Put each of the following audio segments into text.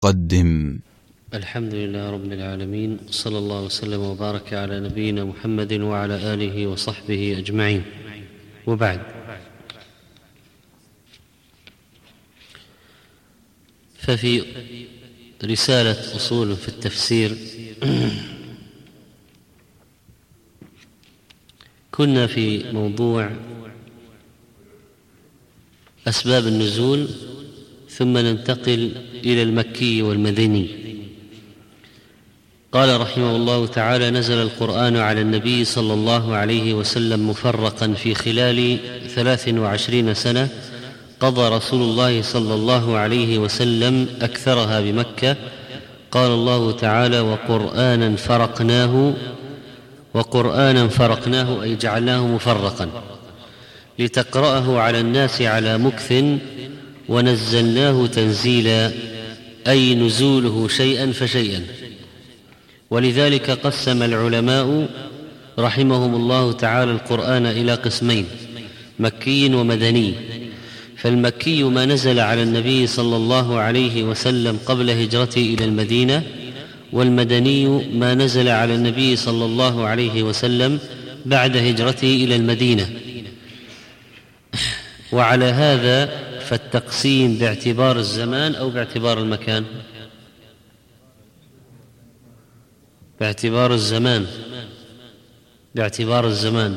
قدم. الحمد لله رب العالمين، صلى الله وسلم وبارك على نبينا محمد وعلى آله وصحبه أجمعين، وبعد. ففي رسالة أصول في التفسير كنا في موضوع أسباب النزول، ثم ننتقل إلى المكي والمدني. قال رحمه الله تعالى: نزل القرآن على النبي صلى الله عليه وسلم مفرقا في خلال 23 سنة قضى رسول الله صلى الله عليه وسلم أكثرها بمكة. قال الله تعالى: وقرآنا فرقناه أي جعلناه مفرقا لتقرأه على الناس على مكث، ونزلناه تنزيلا أي نزوله شيئا فشيئا. ولذلك قسم العلماء رحمهم الله تعالى القرآن إلى قسمين: مكي ومدني. فالمكي ما نزل على النبي صلى الله عليه وسلم قبل هجرته إلى المدينة، والمدني ما نزل على النبي صلى الله عليه وسلم بعد هجرته إلى المدينة. وعلى هذا فالتقسيم باعتبار الزمان أو باعتبار المكان؟ باعتبار الزمان.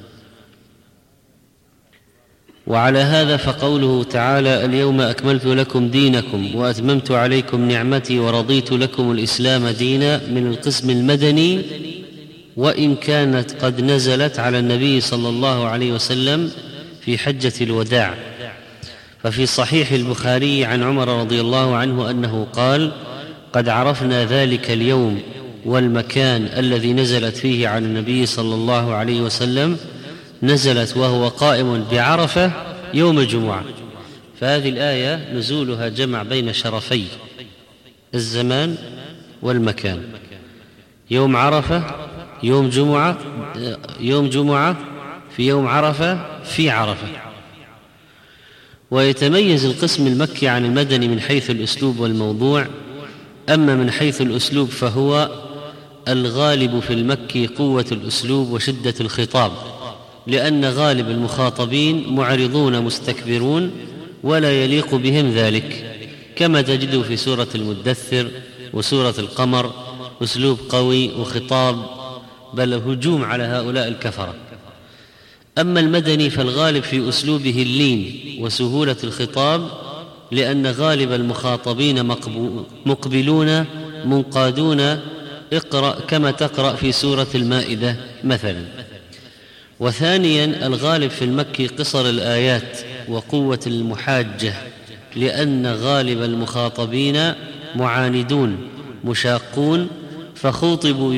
وعلى هذا فقوله تعالى: اليوم أكملت لكم دينكم وأتممت عليكم نعمتي ورضيت لكم الإسلام دينا، من القسم المدني، وإن كانت قد نزلت على النبي صلى الله عليه وسلم في حجة الوداع. ففي صحيح البخاري عن عمر رضي الله عنه أنه قال: قد عرفنا ذلك اليوم والمكان الذي نزلت فيه على النبي صلى الله عليه وسلم، نزلت وهو قائم بعرفة يوم الجمعة. فهذه الآية نزولها جمع بين شرفي الزمان والمكان: يوم عرفة يوم جمعة في يوم عرفة في عرفة. ويتميز القسم المكي عن المدني من حيث الأسلوب والموضوع. أما من حيث الأسلوب فهو الغالب في المكي قوة الأسلوب وشدة الخطاب، لأن غالب المخاطبين معرضون مستكبرون ولا يليق بهم ذلك، كما تجد في سورة المدثر وسورة القمر أسلوب قوي وخطاب، بل هجوم على هؤلاء الكفرة. أما المدني فالغالب في أسلوبه اللين وسهولة الخطاب، لأن غالب المخاطبين مقبلون منقادون، اقرأ كما تقرأ في سورة المائدة مثلا. وثانيا الغالب في المكي قصر الآيات وقوة المحاجة، لأن غالب المخاطبين معاندون مشاقون، فخوطبوا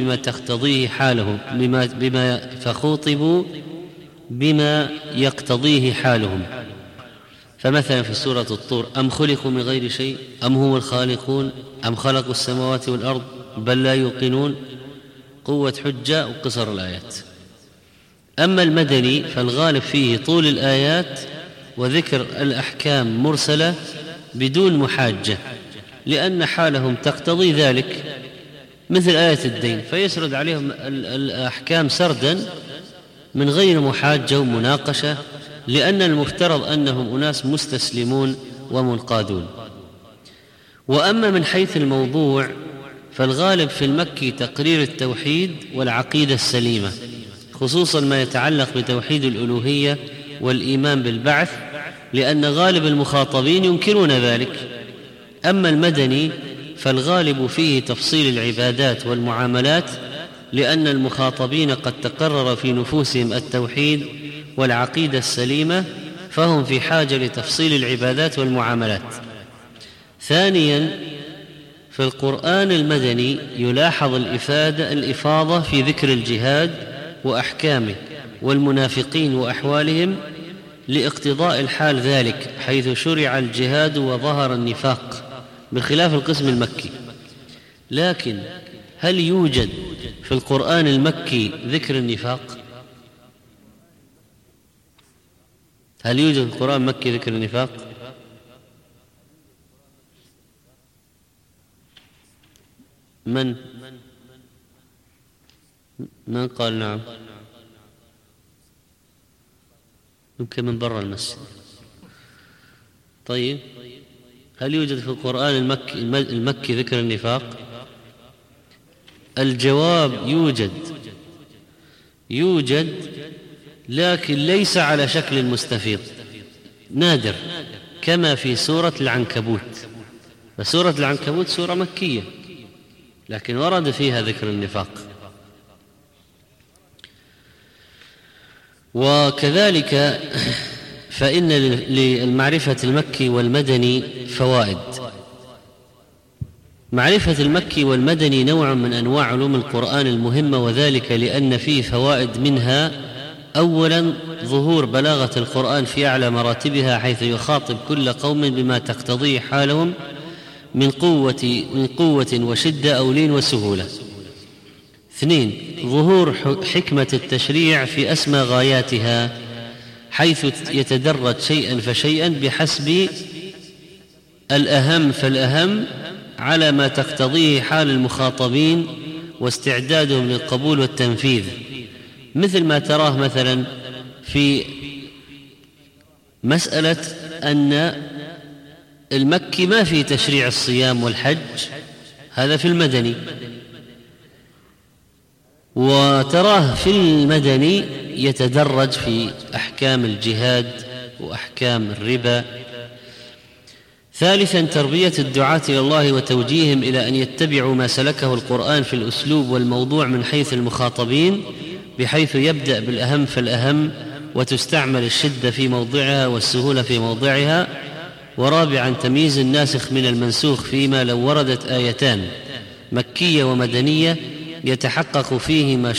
بما يقتضيه حالهم. فمثلا في سورة الطور: أم خلقوا من غير شيء أم هم الخالقون أم خلقوا السماوات والأرض بل لا يوقنون. قوة حجة وقصر الآيات. أما المدني فالغالب فيه طول الآيات وذكر الأحكام مرسلة بدون محاجة، لأن حالهم تقتضي ذلك، مثل آية الدين، فيسرد عليهم الأحكام سردا من غير محاجة ومناقشة، لأن المفترض أنهم أناس مستسلمون ومنقادون. وأما من حيث الموضوع فالغالب في المكي تقرير التوحيد والعقيدة السليمة، خصوصا ما يتعلق بتوحيد الألوهية والإيمان بالبعث، لأن غالب المخاطبين ينكرون ذلك. أما المدني فالغالب فيه تفصيل العبادات والمعاملات، لأن المخاطبين قد تقرر في نفوسهم التوحيد والعقيدة السليمة، فهم في حاجة لتفصيل العبادات والمعاملات. ثانيا في القرآن المدني يلاحظ الإفاضة في ذكر الجهاد وأحكامه والمنافقين وأحوالهم لاقتضاء الحال ذلك، حيث شرع الجهاد وظهر النفاق، بخلاف القسم المكي. لكن هل يوجد في القرآن المكي ذكر النفاق؟ هل يوجد في القرآن المكي ذكر النفاق؟ من قال نعم؟ يمكن من برا المسجد. طيب، هل يوجد في القرآن المكي ذكر النفاق؟ الجواب يوجد، لكن ليس على شكل مستفيض، نادر، كما في سورة العنكبوت. فسورة العنكبوت سورة مكية لكن ورد فيها ذكر النفاق. وكذلك فإن للمعرفة المكي والمدني فوائد. معرفة المكي والمدني نوع من أنواع علوم القرآن المهمة، وذلك لأن فيه فوائد، منها أولا ظهور بلاغة القرآن في أعلى مراتبها، حيث يخاطب كل قوم بما تقتضيه حالهم من قوة وشدة أو لين وسهولة. اثنين، ظهور حكمة التشريع في أسمى غاياتها، حيث يتدرج شيئا فشيئا بحسب الأهم فالأهم على ما تقتضيه حال المخاطبين واستعدادهم للقبول والتنفيذ، مثل ما تراه مثلا في مسألة أن المكي ما في تشريع الصيام والحج، هذا في المدني، وتراه في المدني يتدرج في أحكام الجهاد وأحكام الربا. ثالثا، تربية الدعاة إلى الله وتوجيههم إلى أن يتبعوا ما سلكه القرآن في الأسلوب والموضوع من حيث المخاطبين، بحيث يبدأ بالأهم فالأهم، وتستعمل الشدة في موضعها والسهولة في موضعها. ورابعا، تمييز الناسخ من المنسوخ، فيما لو وردت آيتان مكية ومدنية يتحقق فيهما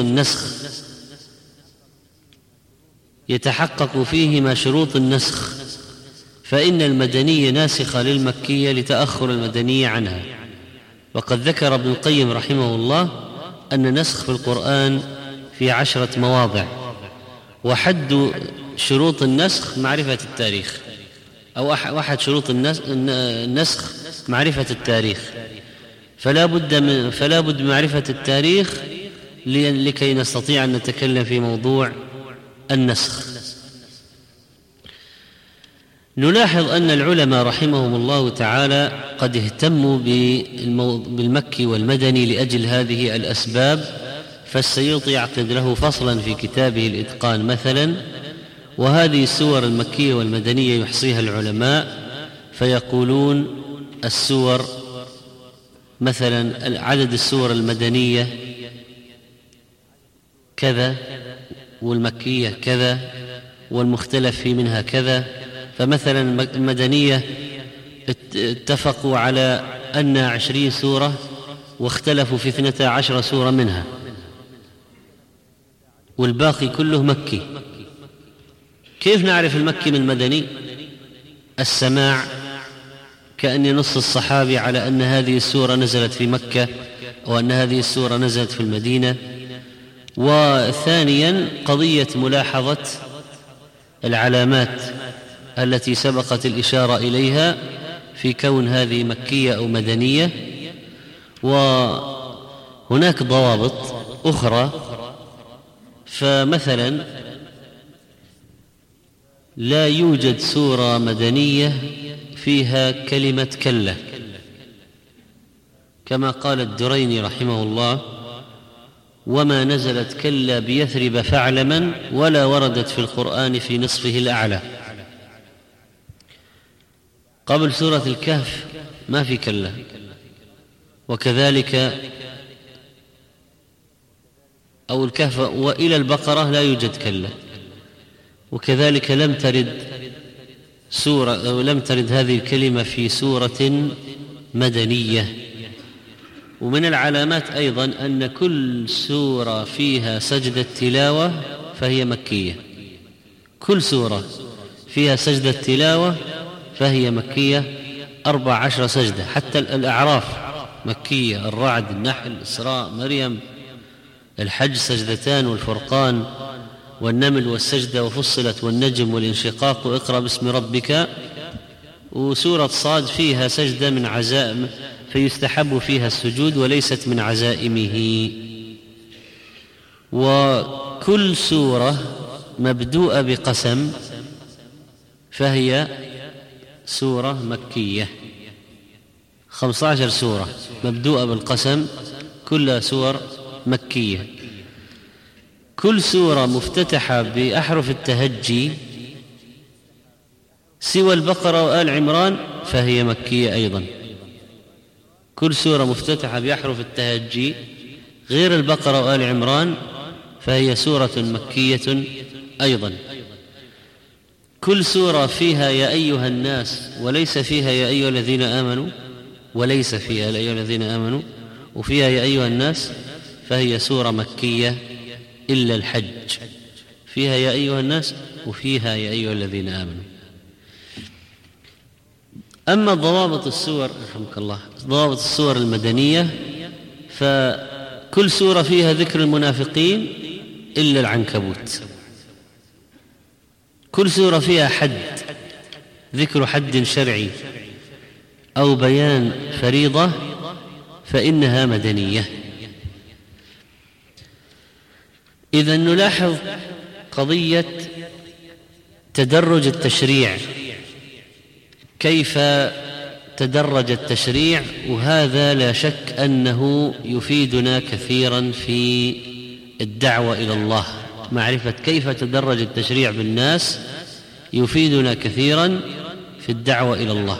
شروط النسخ، فإن المدنية ناسخة للمكية لتأخر المدنية عنها. وقد ذكر ابن القيم رحمه الله أن النسخ في القرآن في 10 مواضع، وحد شروط النسخ معرفة التاريخ، أو أحد شروط النسخ معرفة التاريخ، فلا بد من معرفة التاريخ لكي نستطيع أن نتكلم في موضوع النسخ. نلاحظ أن العلماء رحمهم الله تعالى قد اهتموا بالمكي والمدني لأجل هذه الأسباب، فالسيوطي يعقد له فصلا في كتابه الإتقان مثلا، وهذه السور المكية والمدنية يحصيها العلماء فيقولون السور مثلا عدد السور المدنية كذا والمكية كذا والمختلف في منها كذا. فمثلا المدنية اتفقوا على أن 20 سورة واختلفوا في 12 سورة منها، والباقي كله مكي. كيف نعرف المكي من المدني؟ السماع، كأن ينص الصحابي على أن هذه السورة نزلت في مكة وأن هذه السورة نزلت في المدينة. وثانيا، قضية ملاحظة العلامات التي سبقت الإشارة إليها في كون هذه مكية أو مدنية. وهناك ضوابط أخرى، فمثلا لا يوجد سورة مدنية فيها كلمة كلا، كما قال الدريني رحمه الله: وما نزلت كلا بيثرب فاعلما ولا وردت في القرآن في نصفه الأعلى. قبل سورة الكهف ما في كلا، وكذلك أو الكهف وإلى البقرة لا يوجد كلا، وكذلك لم ترد هذه الكلمة في سورة مدنية. ومن العلامات أيضا أن كل سورة فيها سجدة تلاوة فهي مكية، كل سورة فيها سجدة تلاوة فهي مكية، 14 سجدة، حتى الأعراف مكية، الرعد، النحل، الإسراء، مريم، الحج سجدتان، والفرقان والنمل والسجدة وفصلت والنجم والانشقاق واقرأ باسم ربك. وسورة صاد فيها سجدة من فيستحب فيها السجود وليست من عزائمه. وكل سورة مبدوءة بقسم فهي سورة مكية. 15 سورة مبدوءة بالقسم كلها سور مكية. كل سورة مفتتحة بأحرف التهجي سوى البقرة وآل عمران فهي مكية أيضا. كل سورة مفتتحة بأحرف التهجي غير البقرة وآل عمران فهي سورة مكية أيضا. كل سورة فيها يا أيها الناس وليس فيها يا أيها الذين آمنوا، وليس فيها يا أيها الذين آمنوا وفيها يا أيها الناس فهي سورة مكية إلا الحج، فيها يا أيها الناس وفيها يا أيها الذين آمنوا. أما ضوابط السور رحمك الله، ضوابط السور المدنية فكل سورة فيها ذكر المنافقين إلا العنكبوت. كل سورة فيها حد، ذكر حد شرعي أو بيان فريضة فإنها مدنية. إذا نلاحظ قضية تدرج التشريع، كيف تدرج التشريع، وهذا لا شك أنه يفيدنا كثيرا في الدعوة إلى الله. معرفة كيف تدرج التشريع بالناس يفيدنا كثيرا في الدعوة إلى الله.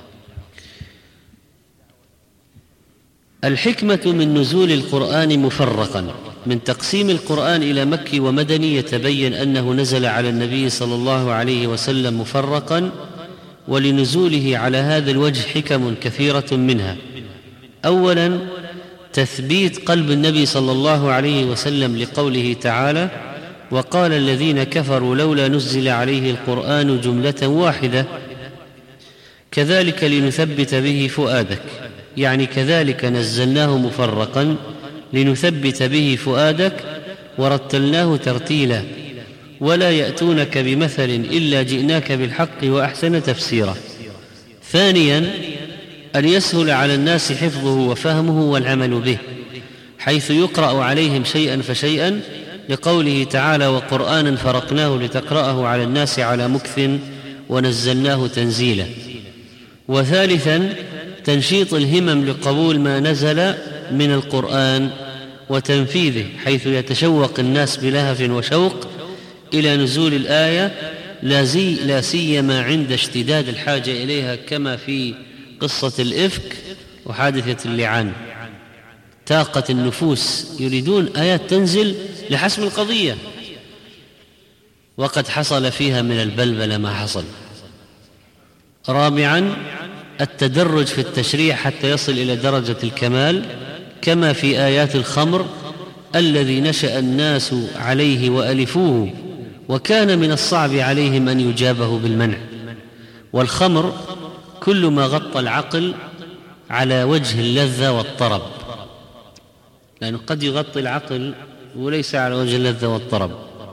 الحكمة من نزول القرآن مفرقا، من تقسيم القرآن إلى مكي ومدني يتبين أنه نزل على النبي صلى الله عليه وسلم مفرقا، ولنزوله على هذا الوجه حكم كثيرة منها. أولا تثبيت قلب النبي صلى الله عليه وسلم لقوله تعالى: وقال الذين كفروا لولا نزل عليه القرآن جملة واحدة، كذلك لنثبت به فؤادك، يعني كذلك نزلناه مفرقا لنثبت به فؤادك ورتلناه ترتيلا، ولا يأتونك بمثل إلا جئناك بالحق وأحسن تفسيرا. ثانيا أن يسهل على الناس حفظه وفهمه والعمل به، حيث يقرأ عليهم شيئا فشيئا، لقوله تعالى: وقرآنا فرقناه لتقرأه على الناس على مكث ونزلناه تنزيلا. وثالثا تنشيط الهمم لقبول ما نزل من القرآن وتنفيذه، حيث يتشوق الناس بلهف وشوق إلى نزول الآية، لا سيما عند اشتداد الحاجة إليها، كما في قصة الإفك وحادثة اللعان. طاقة النفوس يريدون آيات تنزل لحسم القضية، وقد حصل فيها من البلبلة ما حصل. رابعا التدرج في التشريع حتى يصل إلى درجة الكمال، كما في آيات الخمر: الذي نشأ الناس عليه وألفوه وكان من الصعب عليهم أن يجابه بالمنع. والخمر كل ما غطى العقل على وجه اللذة والطرب، لأنه قد يغطي العقل وليس على وجه اللذة والطرب،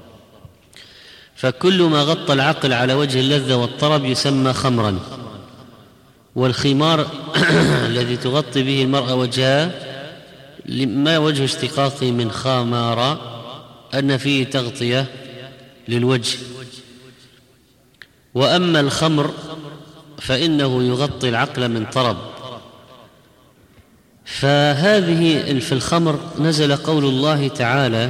فكل ما غطى العقل على وجه اللذة والطرب يسمى خمرا. والخمار الذي تغطي به المرأة وجهها، ما وجه اشتقاقه من خمار، أن فيه تغطية للوجه. وأما الخمر فإنه يغطي العقل من طرب. فهذه في الخمر نزل قول الله تعالى: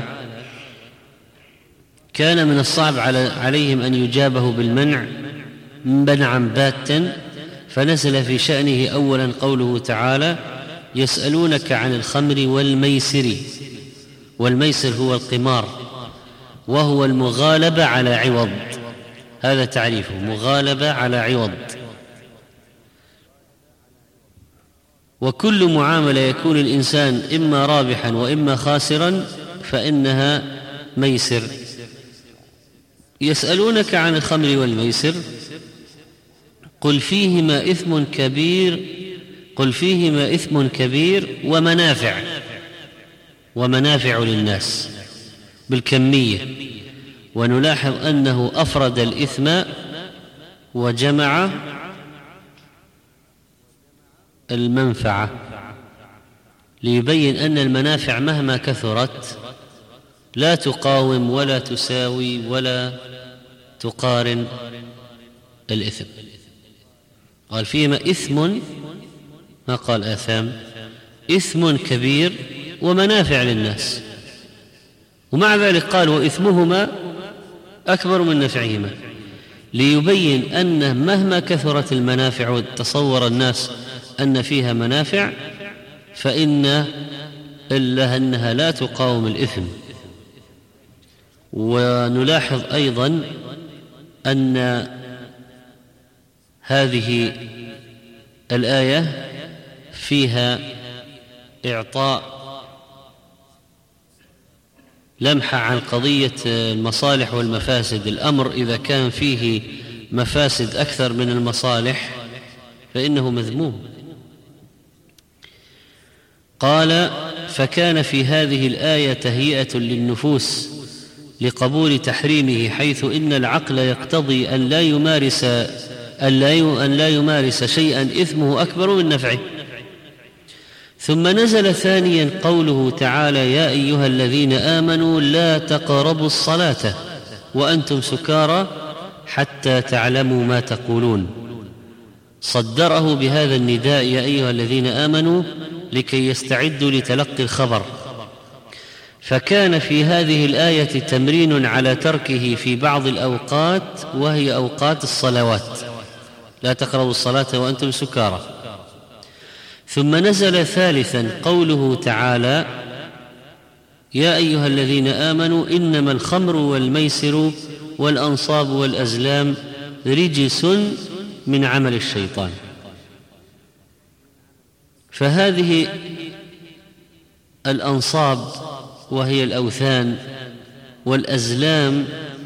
كان من الصعب عليهم أن يجابه بالمنع منعا باتا، فنزل في شأنه أولا قوله تعالى: يسألونك عن الخمر والميسر. والميسر هو القمار، وهو المغالبة على عوض، هذا تعريفه، مغالبة على عوض. وكل معاملة يكون الإنسان إما رابحا وإما خاسرا فإنها ميسر. يسألونك عن الخمر والميسر قل فيهما إثم كبير ومنافع للناس بالكمية. ونلاحظ أنه أفرد الإثم وجمع المنفعة ليبين أن المنافع مهما كثرت لا تقاوم ولا تساوي ولا تقارن الإثم. قال فيهما إثم، ما قال آثام، إثم كبير ومنافع للناس، ومع ذلك قال وإثمهما أكبر من نفعهما، ليبين أن مهما كثرت المنافع وتصور الناس أن فيها منافع فإن إلا أنها لا تقاوم الإثم. ونلاحظ أيضا أن هذه الآية فيها إعطاء لمحة عن قضية المصالح والمفاسد. الأمر إذا كان فيه مفاسد أكثر من المصالح فإنه مذموم. قال فكان في هذه الآية تهيئة للنفوس لقبول تحريمه، حيث إن العقل يقتضي أن لا يمارس شيئا إثمه أكبر من نفعه. ثم نزل ثانيا قوله تعالى يا أيها الذين آمنوا لا تقربوا الصلاة وأنتم سكارى حتى تعلموا ما تقولون، صدره بهذا النداء يا أيها الذين آمنوا لكي يستعدوا لتلقي الخبر. فكان في هذه الآية تمرين على تركه في بعض الأوقات، وهي أوقات الصلوات، لا تقربوا الصلاة وأنتم سكارى. ثم نزل ثالثا قوله تعالى يا أيها الذين آمنوا إنما الخمر والميسر والأنصاب والأزلام رجس من عمل الشيطان. فهذه الأنصاب وهي الأوثان والأزلام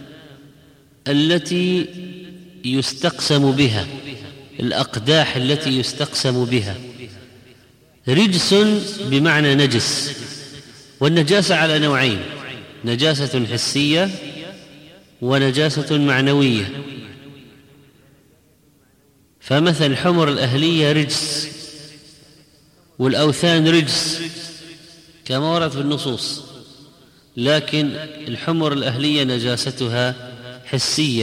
التي يستقسم بها، الأقداح التي يستقسم بها، رجس بمعنى نجس. والنجاسة على نوعين، نجاسة حسية ونجاسة معنوية. فمثل الحمر الأهلية رجس، والأوثان رجس كما ورد في النصوص، لكن الحمر الأهلية نجاستها حسية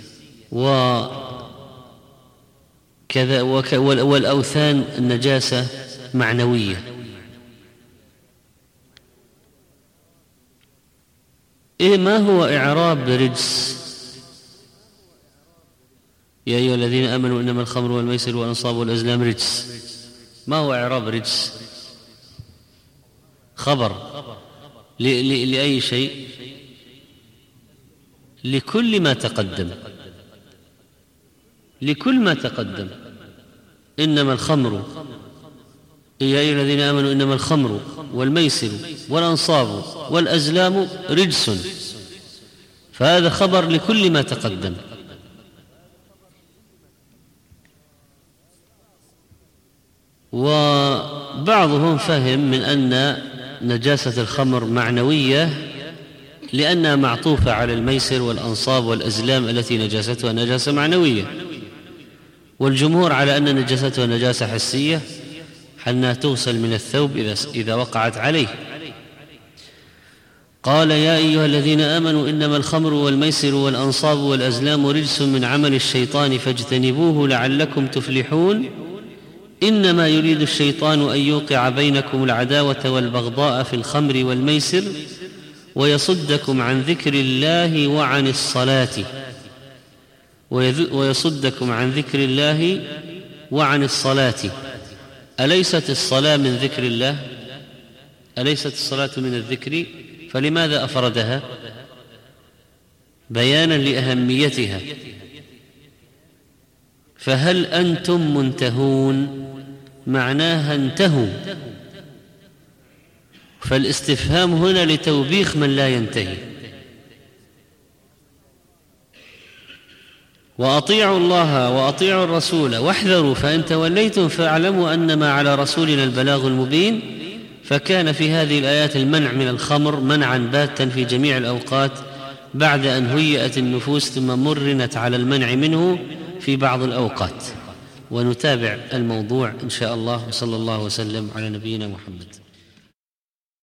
وكذا، والأوثان النجاسة معنوية. ما هو إعراب رجس؟ يا أيها الذين آمنوا إنما الخمر والميسر والأنصاب والأزلام رجس. ما هو إعراب رجس؟ خبر لأي شيء؟ لكل ما تقدم، لكل ما تقدم. إنما الخمر، يا أيها الذين آمنوا إنما الخمر والميسر والأنصاب والأزلام رجس، فهذا خبر لكل ما تقدم. وبعضهم فهم من أن نجاسة الخمر معنوية لأنها معطوفة على الميسر والأنصاب والأزلام التي نجاستها نجاسة معنوية، والجمهور على أن نجاستها نجاسة حسية حتى توصل من الثوب إذا وقعت عليه. قال يا أيها الذين آمنوا إنما الخمر والميسر والأنصاب والأزلام رجس من عمل الشيطان فاجتنبوه لعلكم تفلحون. إنما يريد الشيطان أن يوقع بينكم العداوة والبغضاء في الخمر والميسر ويصدكم عن ذكر الله وعن الصلاة ويصدكم عن ذكر الله وعن الصلاة. أليست الصلاة من ذكر الله؟ أليست الصلاة من الذكر؟ فلماذا أفردها؟ بيانا لأهميتها. فهل أنتم منتهون؟ معناها انتهوا، فالاستفهام هنا لتوبيخ من لا ينتهي. وأطيعوا الله وأطيعوا الرسول واحذروا فإن توليتم فاعلموا أنما على رسولنا البلاغ المبين. فكان في هذه الآيات المنع من الخمر منعا باتا في جميع الأوقات بعد أن هيئت النفوس، ثم مرنت على المنع منه في بعض الأوقات. ونتابع الموضوع إن شاء الله. وصلى الله وسلم على نبينا محمد.